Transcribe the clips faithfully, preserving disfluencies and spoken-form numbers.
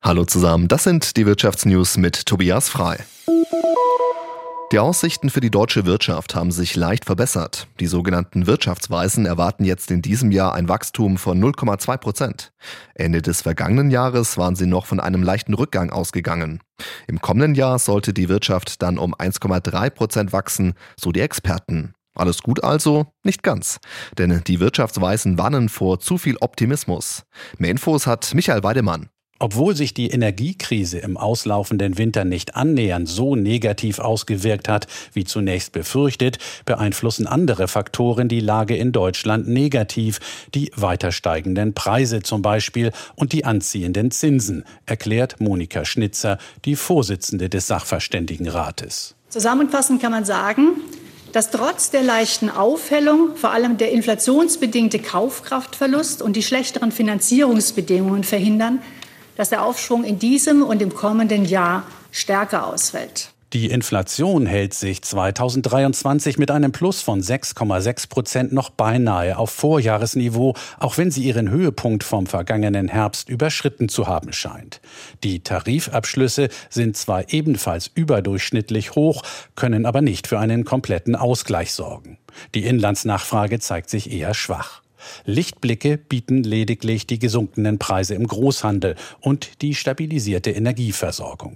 Hallo zusammen, das sind die Wirtschaftsnews mit Tobias Frei. Die Aussichten für die deutsche Wirtschaft haben sich leicht verbessert. Die sogenannten Wirtschaftsweisen erwarten jetzt in diesem Jahr ein Wachstum von null Komma zwei Prozent. Ende des vergangenen Jahres waren sie noch von einem leichten Rückgang ausgegangen. Im kommenden Jahr sollte die Wirtschaft dann um eins Komma drei Prozent wachsen, so die Experten. Alles gut also? Nicht ganz. Denn die Wirtschaftsweisen warnen vor zu viel Optimismus. Mehr Infos hat Michael Weidemann. Obwohl sich die Energiekrise im auslaufenden Winter nicht annähernd so negativ ausgewirkt hat, wie zunächst befürchtet, beeinflussen andere Faktoren die Lage in Deutschland negativ. Die weiter steigenden Preise zum Beispiel und die anziehenden Zinsen, erklärt Monika Schnitzer, die Vorsitzende des Sachverständigenrates. Zusammenfassend kann man sagen, dass trotz der leichten Aufhellung vor allem der inflationsbedingte Kaufkraftverlust und die schlechteren Finanzierungsbedingungen verhindern, dass der Aufschwung in diesem und im kommenden Jahr stärker ausfällt. Die Inflation hält sich zweitausenddreiundzwanzig mit einem Plus von sechs Komma sechs Prozent noch beinahe auf Vorjahresniveau, auch wenn sie ihren Höhepunkt vom vergangenen Herbst überschritten zu haben scheint. Die Tarifabschlüsse sind zwar ebenfalls überdurchschnittlich hoch, können aber nicht für einen kompletten Ausgleich sorgen. Die Inlandsnachfrage zeigt sich eher schwach. Lichtblicke bieten lediglich die gesunkenen Preise im Großhandel und die stabilisierte Energieversorgung.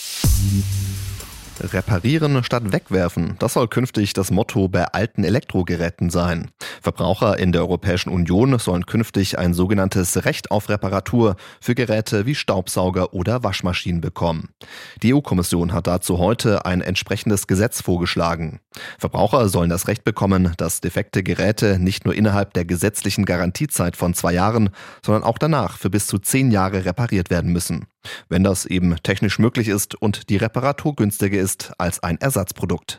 Reparieren statt wegwerfen, das soll künftig das Motto bei alten Elektrogeräten sein. Verbraucher in der Europäischen Union sollen künftig ein sogenanntes Recht auf Reparatur für Geräte wie Staubsauger oder Waschmaschinen bekommen. Die E U-Kommission hat dazu heute ein entsprechendes Gesetz vorgeschlagen. Verbraucher sollen das Recht bekommen, dass defekte Geräte nicht nur innerhalb der gesetzlichen Garantiezeit von zwei Jahren, sondern auch danach für bis zu zehn Jahre repariert werden müssen. Wenn das eben technisch möglich ist und die Reparatur günstiger ist als ein Ersatzprodukt.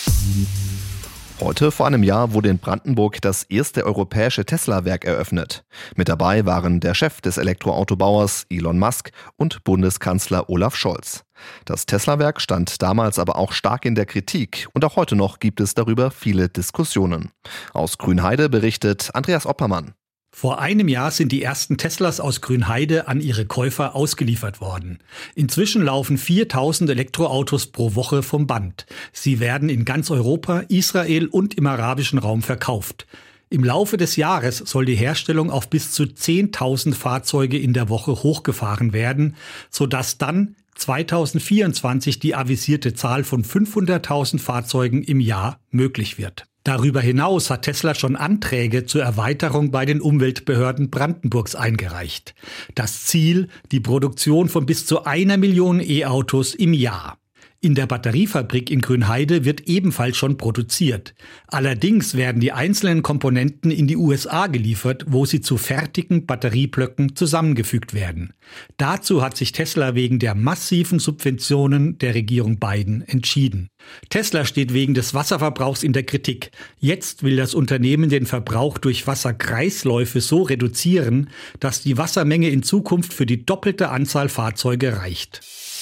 Heute vor einem Jahr wurde in Brandenburg das erste europäische Tesla-Werk eröffnet. Mit dabei waren der Chef des Elektroautobauers Elon Musk und Bundeskanzler Olaf Scholz. Das Tesla-Werk stand damals aber auch stark in der Kritik und auch heute noch gibt es darüber viele Diskussionen. Aus Grünheide berichtet Andreas Oppermann. Vor einem Jahr sind die ersten Teslas aus Grünheide an ihre Käufer ausgeliefert worden. Inzwischen laufen viertausend Elektroautos pro Woche vom Band. Sie werden in ganz Europa, Israel und im arabischen Raum verkauft. Im Laufe des Jahres soll die Herstellung auf bis zu zehntausend Fahrzeuge in der Woche hochgefahren werden, sodass dann zweitausendvierundzwanzig die avisierte Zahl von fünfhunderttausend Fahrzeugen im Jahr möglich wird. Darüber hinaus hat Tesla schon Anträge zur Erweiterung bei den Umweltbehörden Brandenburgs eingereicht. Das Ziel, die Produktion von bis zu einer Million E-Autos im Jahr. In der Batteriefabrik in Grünheide wird ebenfalls schon produziert. Allerdings werden die einzelnen Komponenten in die U S A geliefert, wo sie zu fertigen Batterieblöcken zusammengefügt werden. Dazu hat sich Tesla wegen der massiven Subventionen der Regierung Biden entschieden. Tesla steht wegen des Wasserverbrauchs in der Kritik. Jetzt will das Unternehmen den Verbrauch durch Wasserkreisläufe so reduzieren, dass die Wassermenge in Zukunft für die doppelte Anzahl Fahrzeuge reicht.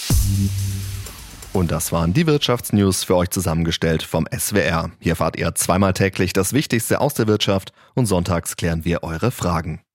Und das waren die Wirtschaftsnews für euch zusammengestellt vom S W R. Hier erfahrt ihr zweimal täglich das Wichtigste aus der Wirtschaft und sonntags klären wir eure Fragen.